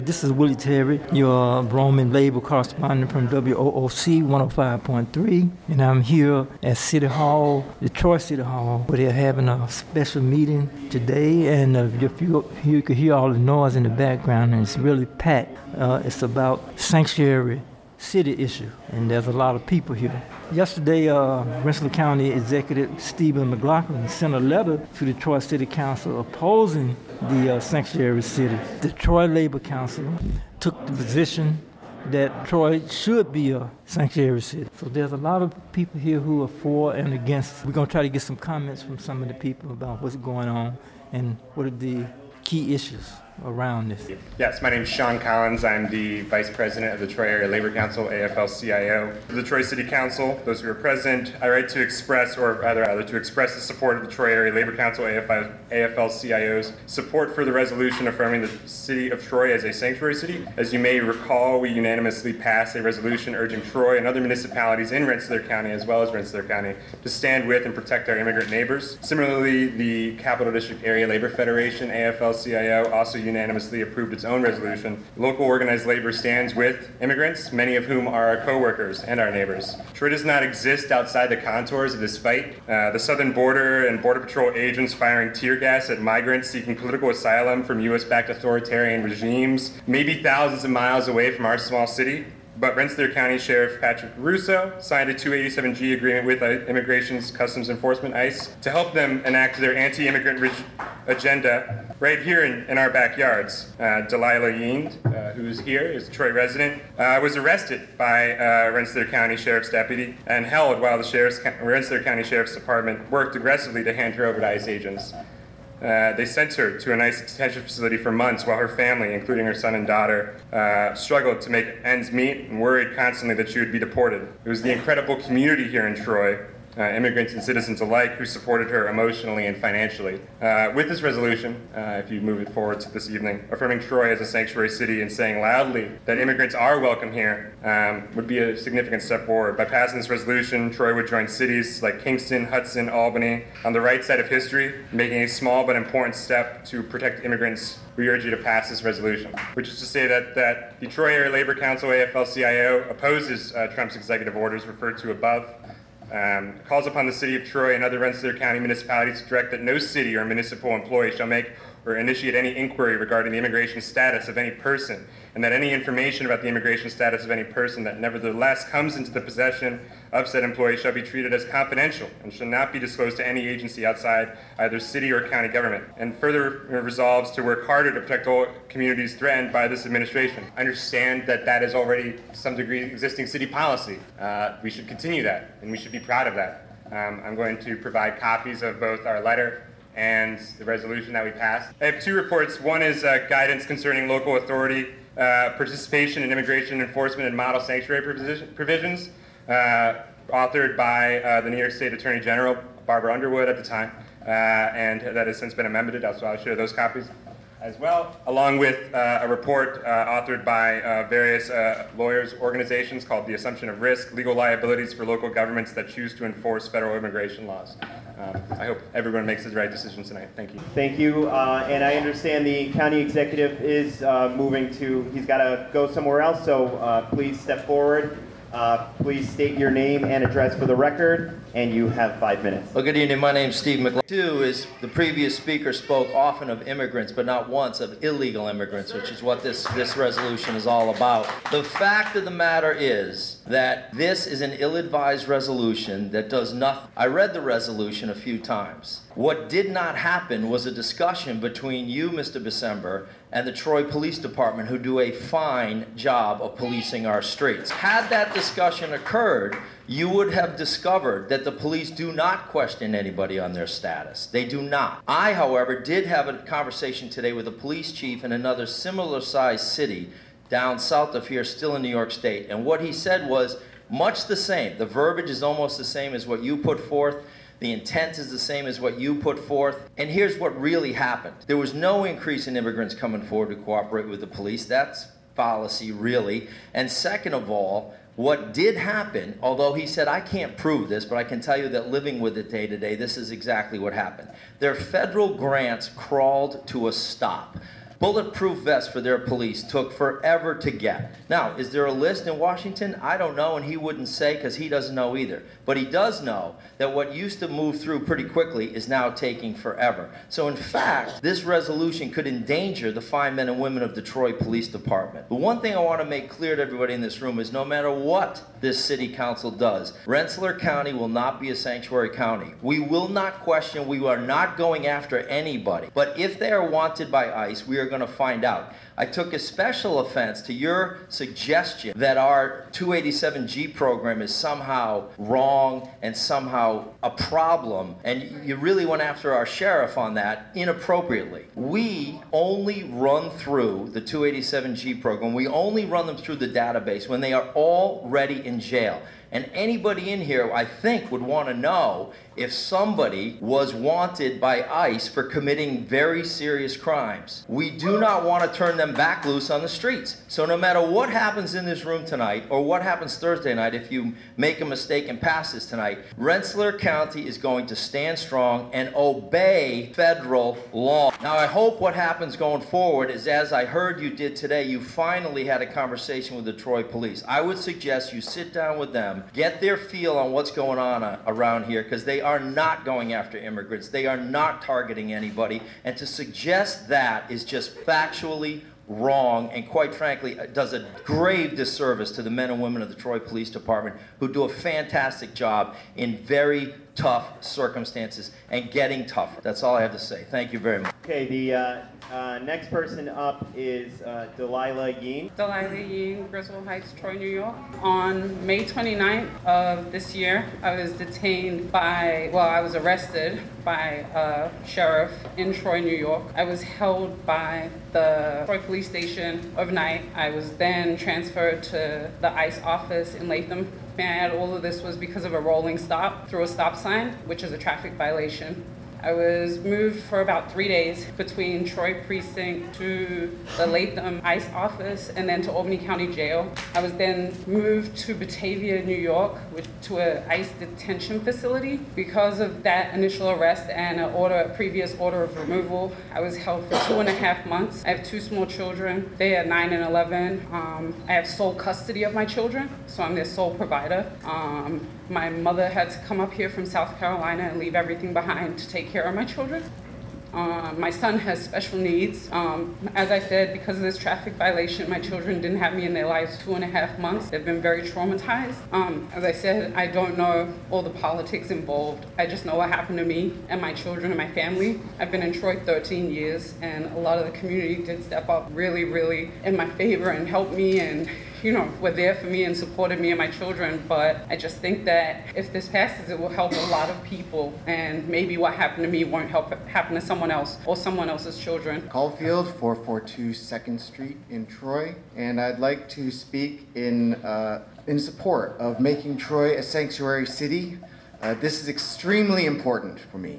This is Willie Terry, your Roman labor correspondent from WOOC 105.3, and I'm here at City Hall, Detroit City Hall, where they're having a special meeting today, and if you could hear all the noise in the background, and it's really packed. It's about sanctuary city issue, and there's a lot of people here. Yesterday, Rensselaer County Executive Stephen McLaughlin sent a letter to the Detroit City Council opposing the sanctuary city. The Detroit Labor Council took the position that Detroit should be a sanctuary city. So there's a lot of people here who are for and against. We're going to try to get some comments from some of the people about what's going on and what are the key issues around this. Yes, my name is Sean Collins. I'm the Vice President of the Troy Area Labor Council, AFL-CIO. The Troy City Council, those who are present, I write to express, or rather to express the support of the Troy Area Labor Council, AFL-CIO's support for the resolution affirming the city of Troy as a sanctuary city. As you may recall, we unanimously passed a resolution urging Troy and other municipalities in Rensselaer County, as well as Rensselaer County, to stand with and protect our immigrant neighbors. Similarly, the Capital District Area Labor Federation, AFL-CIO, also unanimously approved its own resolution. Local organized labor stands with immigrants, many of whom are our co-workers and our neighbors. Troy does not exist outside the contours of this fight. The southern border and Border Patrol agents firing tear gas at migrants seeking political asylum from U.S.-backed authoritarian regimes may be thousands of miles away from our small city. But Rensselaer County Sheriff Patrick Russo signed a 287G agreement with Immigration's Customs Enforcement, ICE, to help them enact their anti-immigrant agenda right here in our backyards. Delilah Yiend, who's here, is a Troy resident, was arrested by Rensselaer County Sheriff's deputy and held while the Rensselaer County Sheriff's Department worked aggressively to hand her over to ICE agents. They sent her to an ICE detention facility for months while her family, including her son and daughter, struggled to make ends meet and worried constantly that she would be deported. It was the incredible community here in Troy, immigrants and citizens alike, who supported her emotionally and financially. With this resolution, if you move it forward to this evening, affirming Troy as a sanctuary city and saying loudly that immigrants are welcome here would be a significant step forward. By passing this resolution, Troy would join cities like Kingston, Hudson, Albany on the right side of history, making a small but important step to protect immigrants. We urge you to pass this resolution, which is to say that the Troy Area Labor Council, AFL-CIO, opposes Trump's executive orders referred to above, calls upon the City of Troy and other Rensselaer County municipalities to direct that no city or municipal employee shall make or initiate any inquiry regarding the immigration status of any person, and that any information about the immigration status of any person that nevertheless comes into the possession of said employee shall be treated as confidential and shall not be disclosed to any agency outside either city or county government, and further resolves to work harder to protect all communities threatened by this administration. I understand that is already to some degree existing city policy. We should continue that, and we should be proud of that. I'm going to provide copies of both our letter and the resolution that we passed. I have two reports. One is guidance concerning local authority participation in immigration enforcement and model sanctuary provisions, authored by the New York State Attorney General, Barbara Underwood at the time, and that has since been amended. So I'll share those copies as well, along with a report authored by various lawyers' organizations called The Assumption of Risk, Legal Liabilities for Local Governments That Choose to Enforce Federal Immigration Laws. I hope everyone makes the right decision tonight. Thank you. Thank you. And I understand the county executive is moving to, he's got to go somewhere else, so please step forward. Please state your name and address for the record, and you have 5 minutes. Well, good evening. My name is Steve McLean. Two is the previous speaker spoke often of immigrants, but not once of illegal immigrants, which is what this resolution is all about. The fact of the matter is that this is an ill-advised resolution that does nothing. I read the resolution a few times. What did not happen was a discussion between you, Mr. December, and the Troy Police Department, who do a fine job of policing our streets. Had that discussion occurred, you would have discovered that the police do not question anybody on their status. They do not. I, however, did have a conversation today with a police chief in another similar-sized city down south of here, still in New York State, and what he said was much the same. The verbiage is almost the same as what you put forth. The intent is the same as what you put forth. And here's what really happened. There was no increase in immigrants coming forward to cooperate with the police. That's fallacy, really. And second of all, what did happen, although he said, I can't prove this, but I can tell you that living with it day to day, this is exactly what happened. Their federal grants crawled to a stop. Bulletproof vests for their police took forever to get. Now, is there a list in Washington? I don't know, and he wouldn't say because he doesn't know either. But he does know that what used to move through pretty quickly is now taking forever. So in fact, this resolution could endanger the fine men and women of Detroit Police Department. But one thing I want to make clear to everybody in this room is no matter what this city council does, Rensselaer County will not be a sanctuary county. We will not question, we are not going after anybody. But if they are wanted by ICE, we are going to find out. I took a special offense to your suggestion that our 287G program is somehow wrong and somehow a problem, and you really went after our sheriff on that inappropriately. We only run through the 287G program, we only run them through the database when they are already in jail. And anybody in here, I think, would want to know if somebody was wanted by ICE for committing very serious crimes. We do not want to turn them back loose on the streets. So no matter what happens in this room tonight, or what happens Thursday night, if you make a mistake and pass this tonight, Rensselaer County is going to stand strong and obey federal law. Now, I hope what happens going forward is, as I heard you did today, you finally had a conversation with the Detroit Police. I would suggest you sit down with them, get their feel on what's going on around here, because they are not going after immigrants. They are not targeting anybody. And to suggest that is just factually wrong, and quite frankly, does a grave disservice to the men and women of the Detroit Police Department, who do a fantastic job in very tough circumstances and getting tougher. That's all I have to say. Thank you very much. Okay, the next person up is Delilah Yeen. Delilah Yeen, Griswold Heights, Troy, New York. On May 29th of this year, I was arrested by a sheriff in Troy, New York. I was held by the Troy Police Station overnight. I was then transferred to the ICE office in Latham. May I add, all of this was because of a rolling stop through a stop sign, which is a traffic violation. I was moved for about 3 days between Troy Precinct to the Latham ICE office and then to Albany County Jail. I was then moved to Batavia, New York, to an ICE detention facility. Because of that initial arrest and a previous order of removal, I was held for 2.5 months. I have 2 small children. They are 9 and 11. I have sole custody of my children, so I'm their sole provider. My mother had to come up here from South Carolina and leave everything behind to take care of my children. My son has special needs. As I said, because of this traffic violation, my children didn't have me in their lives 2.5 months. They've been very traumatized. As I said, I don't know all the politics involved. I just know what happened to me and my children and my family. I've been in Troy 13 years, and a lot of the community did step up really, really in my favor and helped me, and were there for me and supported me and my children. But I just think that if this passes, it will help a lot of people, and maybe what happened to me won't happen to someone else or someone else's children. Caulfield, 442 2nd Street in Troy, and I'd like to speak in support of making Troy a sanctuary city. This is extremely important for me.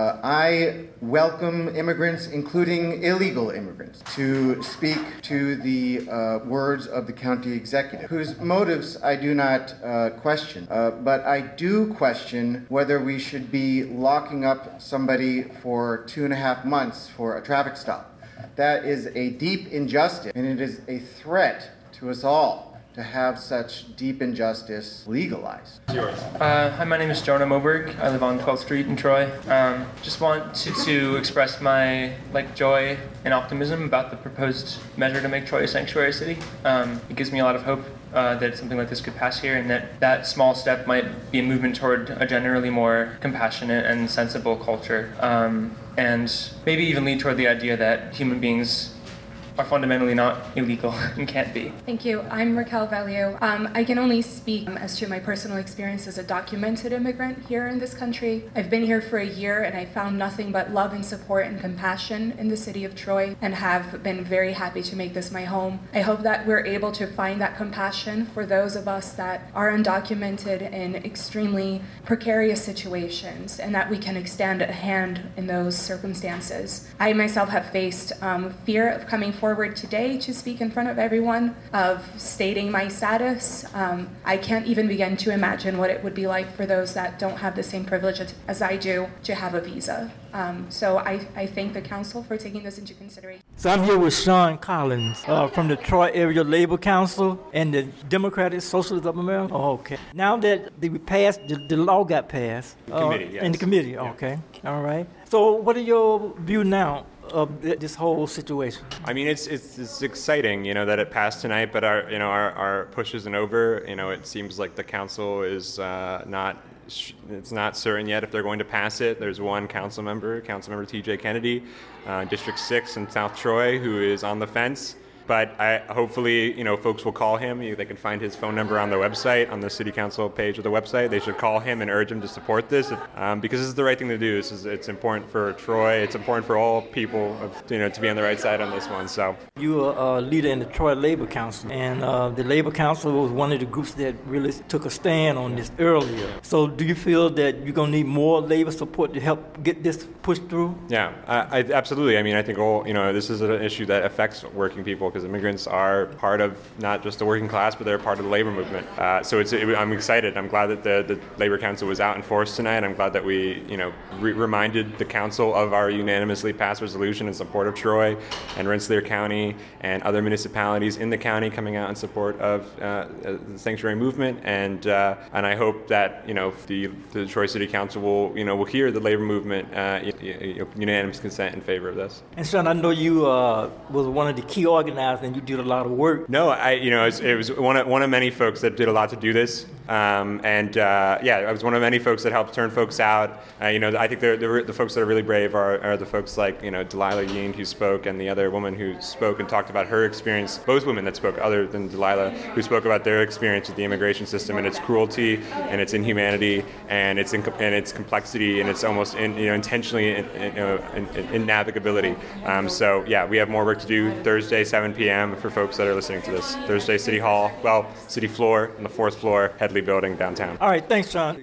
I welcome immigrants, including illegal immigrants, to speak to the words of the county executive, whose motives I do not question. But I do question whether we should be locking up somebody for 2.5 months for a traffic stop. That is a deep injustice, and it is a threat to us all to have such deep injustice legalized. Hi, my name is Jonah Moberg. I live on 12th Street in Troy. Just want to express my joy and optimism about the proposed measure to make Troy a sanctuary city. It gives me a lot of hope that something like this could pass here, and that small step might be a movement toward a generally more compassionate and sensible culture, and maybe even lead toward the idea that human beings are fundamentally not illegal and can't be. Thank you. I'm Raquel Valio. I can only speak as to my personal experience as a documented immigrant here in this country. I've been here for a year, and I found nothing but love and support and compassion in the city of Troy, and have been very happy to make this my home. I hope that we're able to find that compassion for those of us that are undocumented in extremely precarious situations, and that we can extend a hand in those circumstances. I myself have faced fear of coming forward forward today to speak in front of everyone, of stating my status. I can't even begin to imagine what it would be like for those that don't have the same privilege as I do to have a visa. So I thank the council for taking this into consideration. So I'm here with Sean Collins from the Troy Area Labor Council and the Democratic Socialists of America. Oh, okay. Now that the law got passed. Committee, yes. In the committee, okay. All right. So what are your view now of this whole situation? I mean, it's exciting, that it passed tonight, but our push isn't over. It seems like the council is it's not certain yet if they're going to pass it. There's one council member TJ Kennedy, District 6 in South Troy, who is on the fence. But hopefully, folks will call him. They can find his phone number on the website, on the city council page of the website. They should call him and urge him to support this because this is the right thing to do. It's important for Troy. It's important for all people, to be on the right side on this one. So you are a leader in the Troy Labor Council, and the Labor Council was one of the groups that really took a stand on this earlier. So do you feel that you're going to need more labor support to help get this pushed through? Yeah, absolutely. I mean, I think this is an issue that affects working people, because immigrants are part of not just the working class, but they're part of the labor movement. So I'm excited. I'm glad that the Labor Council was out in force tonight. I'm glad that we, reminded the council of our unanimously passed resolution in support of Troy and Rensselaer County and other municipalities in the county coming out in support of the sanctuary movement. And I hope that the Troy City Council will hear the labor movement unanimous consent in favor of this. And Sean, I know you was one of the key organizers, and you did a lot of work. No, it was one of many folks that did a lot to do this, I was one of many folks that helped turn folks out. I think the folks that are really brave are the folks like Delilah Yeend, who spoke, and the other woman who spoke and talked about her experience. Both women that spoke, other than Delilah, who spoke about their experience with the immigration system and its cruelty and its inhumanity and its complexity and its almost intentionally in navigability. We have more work to do. Thursday, 7 p.m. for folks that are listening to this. Thursday, City Hall, City floor on the 4th floor, Headley Building, downtown. All right, thanks, Sean.